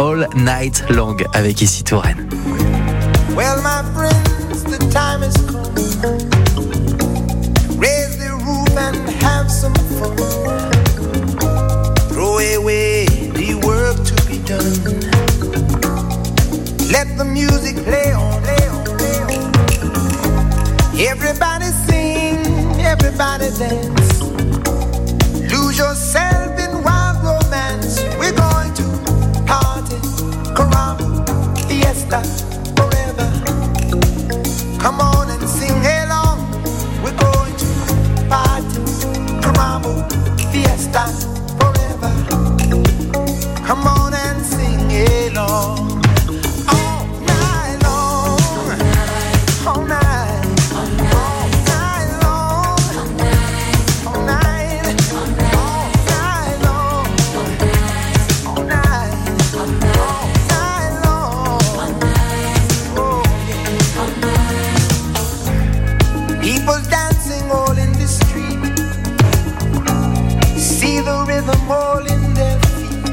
All Night Long avec ici Touraine. Well, my friends, the time has come. Raise the roof and have some fun. Throw away the work to be done. Let the music play on, play on, play on. Everybody sing, everybody dance. Lose yourself in wild romance. We're going to party, caramba, fiesta, forever. Come on and sing along. We're going to party, caramba, fiesta, forever. Come on and sing along. All night long, all night, all night long, all night, all night long, all night, all night long. Oh yeah. People dancing all in the street. See the rhythm all in their feet.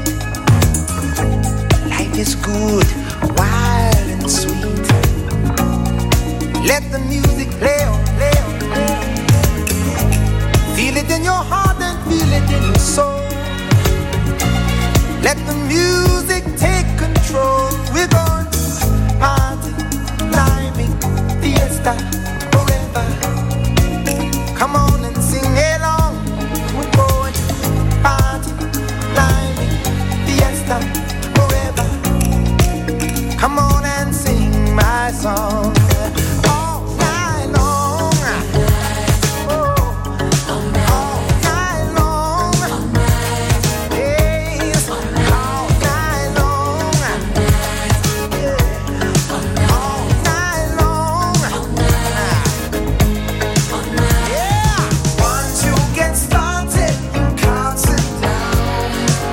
Life is good, wild and sweet. Let the music play on, play on, play on. Feel it in your heart and feel it in your soul. Let the music take control. We're going to party, climbing, fiesta, forever. Come on and sing along. We're going to party, climbing, fiesta, forever. Come on and sing my song. All night long. Oh, all night long. Yes, all night long. Yeah, all night long. Yeah, once you get started, you can't sit down.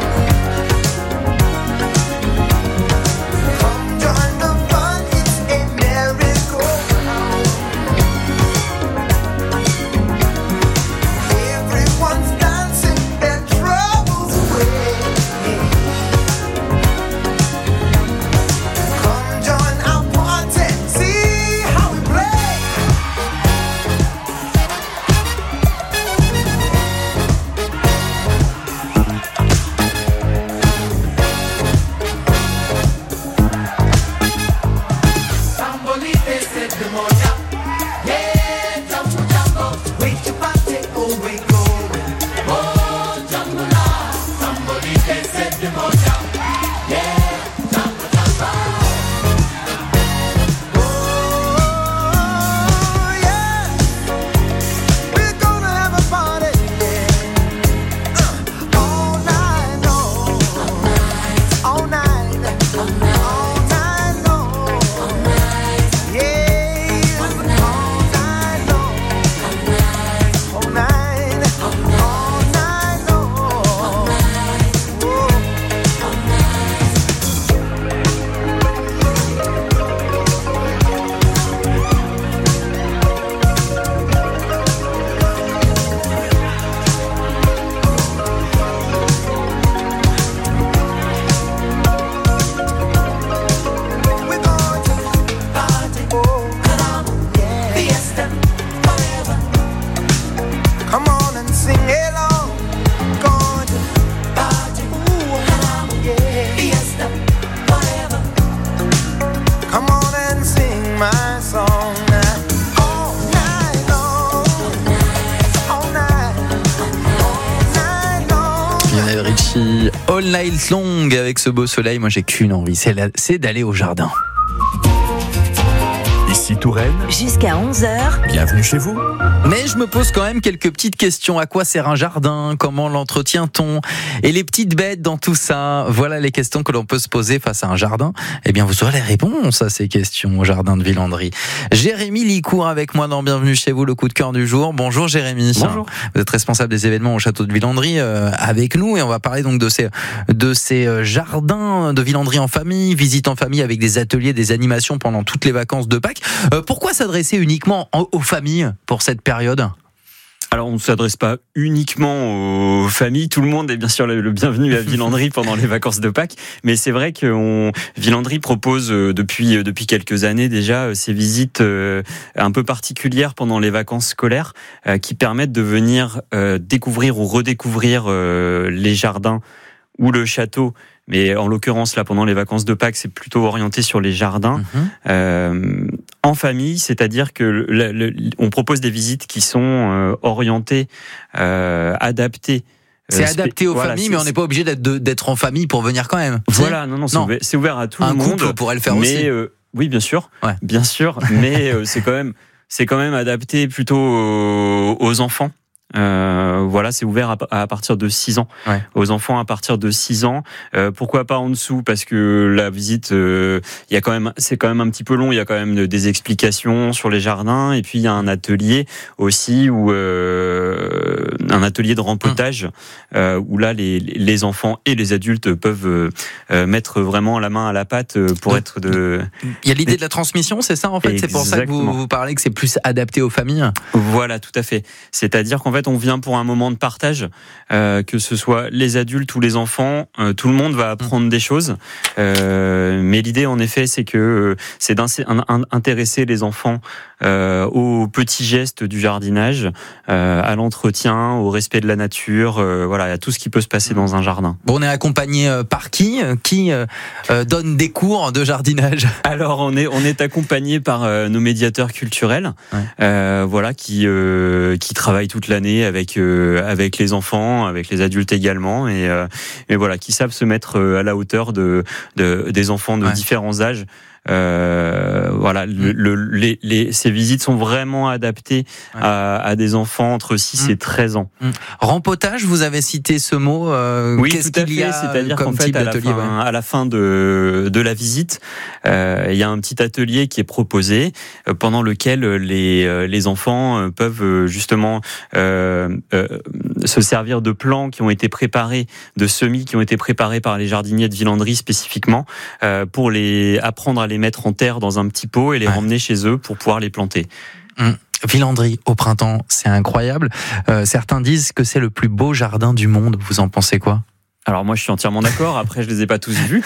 Come join the fun, it's a merry-go-round. Everyone's dancing their troubles away. Come join our party, see how we play. Sambolite said the moja. Yeah, jumbo jumbo. Wait your party, oh we going. Oh, jumbo la. Sambolite said the moja. Yeah, jumbo jumbo. Oh, yeah. We're gonna have a party, yeah. All night long. All night. All night long. Yeah. All night long. All night. All night long. We're going to party, oh, yeah. Fiesta, forever. Come on and sing along. Going to party, ooh, yeah. Fiesta, forever. Come on and sing my song now. All night long. All night. All night long. Lionel Richie, All Night Long avec ce beau soleil. Moi j'ai qu'une envie, c'est d'aller au jardin. Ici Touraine, Jusqu'à 11h, bienvenue chez vous. Mais je me pose quand même quelques petites questions. À quoi sert un jardin ? Comment l'entretient-on ? Et les petites bêtes dans tout ça ? Voilà les questions que l'on peut se poser face à un jardin. Eh bien, vous aurez les réponses à ces questions au jardin de Villandry. Jérémy Licourt avec moi dans Bienvenue chez vous, le coup de cœur du jour. Bonjour Jérémy. Bonjour. Vous êtes responsable des événements au château de Villandry avec nous et on va parler donc de ces jardins de Villandry en famille, visites en famille avec des ateliers, des animations pendant toutes les vacances de Pâques. Pourquoi s'adresser uniquement aux familles pour cette période ? Alors, on ne s'adresse pas uniquement aux familles. Tout le monde est bien sûr le bienvenu à Villandry pendant les vacances de Pâques. Mais c'est vrai que Villandry propose depuis quelques années déjà ces visites un peu particulières pendant les vacances scolaires qui permettent de venir découvrir ou redécouvrir les jardins ou le château. Mais en l'occurrence, là, pendant les vacances de Pâques, c'est plutôt orienté sur les jardins. En famille, c'est-à-dire que on propose des visites qui sont orientées, adaptées. C'est adapté aux familles, mais on n'est pas obligé d'être en famille pour venir quand même. Voilà, non, c'est ouvert à tout le monde. Un couple pourrait le faire aussi. Oui, bien sûr, bien sûr, mais c'est quand même adapté plutôt aux enfants. C'est ouvert à partir de 6 ans. Aux enfants à partir de 6 ans. Pourquoi pas en dessous? Parce que la visite, c'est quand même un petit peu long. Il y a quand même des explications sur les jardins, et puis il y a un atelier aussi un atelier de rempotage où là les enfants et les adultes peuvent mettre vraiment la main à la pâte pour être de. Il y a l'idée de la transmission, c'est ça en fait. Exactement. C'est pour ça que vous parlez que c'est plus adapté aux familles. Voilà, tout à fait. C'est-à-dire qu'en fait, on vient pour un moment de partage, que ce soit les adultes ou les enfants, tout le monde va apprendre des choses. Mais l'idée, en effet, c'est d'intéresser les enfants aux petits gestes du jardinage, à l'entretien, au respect de la nature, à tout ce qui peut se passer dans un jardin. Bon, on est accompagné par qui donne des cours de jardinage? Alors, on est accompagné par nos médiateurs culturels, qui travaillent toute l'année avec les enfants, avec les adultes également, et qui savent se mettre à la hauteur des enfants de différents âges. Ces visites sont vraiment adaptées à des enfants entre 6 et 13 ans. Rempotage, vous avez cité ce mot. Oui, tout à fait. C'est-à-dire qu'en fait, à la fin de la visite, il y a un petit atelier qui est proposé pendant lequel les enfants peuvent justement se servir de plants qui ont été préparés, de semis qui ont été préparés par les jardiniers de Villandry spécifiquement, pour apprendre à les mettre en terre dans un petit pot et les ramener chez eux pour pouvoir les planter. Villandry au printemps, c'est incroyable. Certains disent que c'est le plus beau jardin du monde. Vous en pensez quoi? Alors moi je suis entièrement d'accord, après je les ai pas tous vus,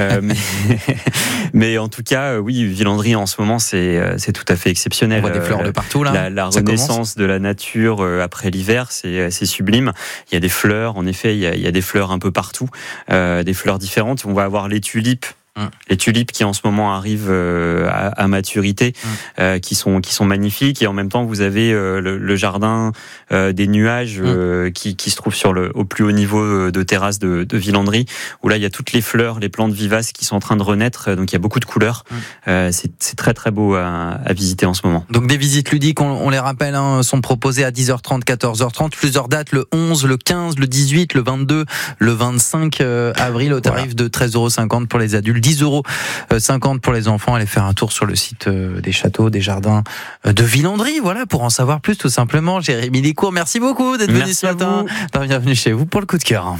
mais en tout cas oui, Villandry en ce moment c'est tout à fait exceptionnel. On voit des fleurs de partout là. La renaissance de la nature après l'hiver, c'est sublime. Il y a des fleurs, en effet, il y a des fleurs un peu partout, des fleurs différentes. On va avoir les tulipes. Les tulipes qui en ce moment arrivent à maturité, qui sont magnifiques, et en même temps vous avez le jardin des nuages qui se trouve au plus haut niveau de terrasse de Villandry, où là il y a toutes les fleurs, les plantes vivaces qui sont en train de renaître, donc il y a beaucoup de couleurs. C'est très très beau à visiter en ce moment. Donc des visites ludiques, on les rappelle, sont proposées à 10h30, 14h30, plusieurs dates, le 11, le 15, le 18, le 22, le 25 avril au tarif de 13,50 € pour les adultes, 10,50 € pour les enfants. Allez faire un tour sur le site des châteaux, des jardins de Villandry, pour en savoir plus tout simplement. Jérémy Licourt, merci beaucoup d'être venu ce matin. Bienvenue chez vous pour le coup de cœur.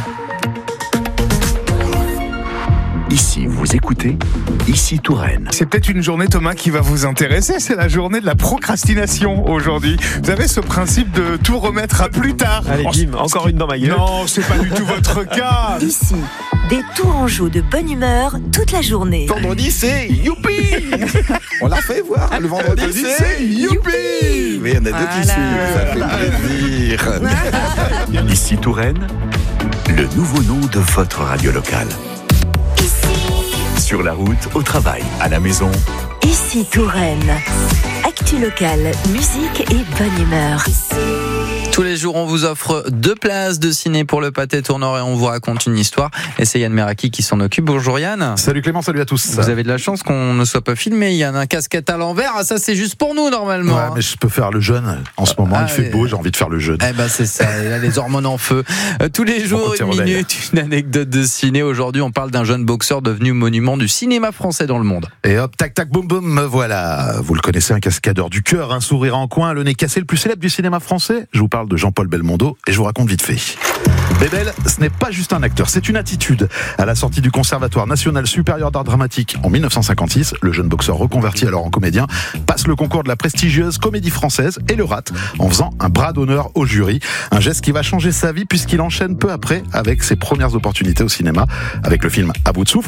Ici, vous écoutez Ici Touraine. C'est peut-être une journée, Thomas, qui va vous intéresser. C'est la journée de la procrastination aujourd'hui. Vous avez ce principe de tout remettre à plus tard. Allez, Jim, encore une dans ma gueule. Non, c'est pas du tout votre cas. Ici, des Tourangeaux de bonne humeur toute la journée. Vendredi, c'est youpi. On l'a fait voir. Le vendredi, c'est youpi. Oui, il y en a deux qui suivent. Ça fait plaisir. Ici Touraine, le nouveau nom de votre radio locale. Sur la route, au travail, à la maison. Ici Touraine. Actu locale, musique et bonne humeur. Tous les jours, on vous offre 2 places de ciné pour le Pâté Tourneur et on vous raconte une histoire. Et c'est Yann Meraki qui s'en occupe. Bonjour Yann. Salut Clément, salut à tous. Vous avez de la chance qu'on ne soit pas filmé. Il y a un casquette à l'envers. Ça, c'est juste pour nous normalement. Ouais, mais je peux faire le jeûne. En ce moment, il fait beau, j'ai envie de faire le jeûne. C'est ça. Là, les hormones en feu. Tous les jours, une minute, une anecdote de ciné. Aujourd'hui, on parle d'un jeune boxeur devenu monument du cinéma français dans le monde. Et hop, tac, tac, boum, boum, me voilà. Vous le connaissez, un cascadeur du cœur, un sourire en coin, le nez cassé, le plus célèbre du cinéma français. Je vous parle de Jean-Paul Belmondo et je vous raconte vite fait. Bébel, ce n'est pas juste un acteur, c'est une attitude. À la sortie du Conservatoire national supérieur d'art dramatique en 1956, le jeune boxeur reconverti alors en comédien passe le concours de la prestigieuse Comédie Française et le rate en faisant un bras d'honneur au jury. Un geste qui va changer sa vie puisqu'il enchaîne peu après avec ses premières opportunités au cinéma avec le film À bout de souffle